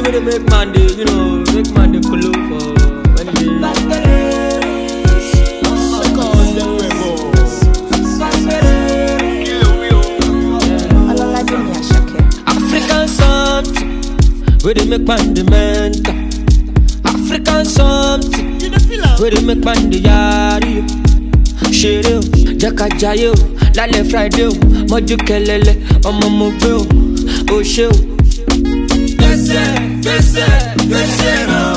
where they make man they, you know, make man they follow for when African something, where they make man the mental. African something, where they make man the yari. Shere o, jaka jaye o, lale Friday o, moju kelele, ọmọ mo gbe o, o ṣe o. Gbèsè náà.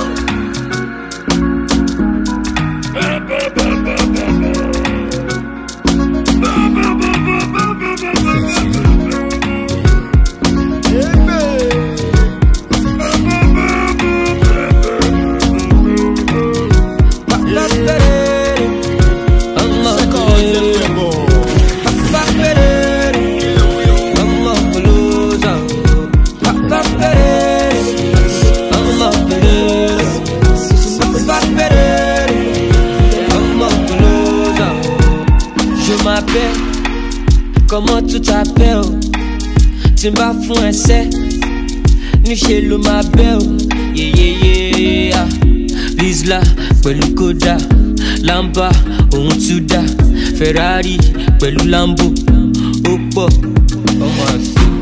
Comment tu t'appelles? Tu m'as fou un set, ni chez le ma belle. Yeah. Lisla, pẹ̀lú Koda, Lamba, ohun Tuda, Ferrari, pẹ̀lú Lambo, ó pọ̀, ọmọ àti.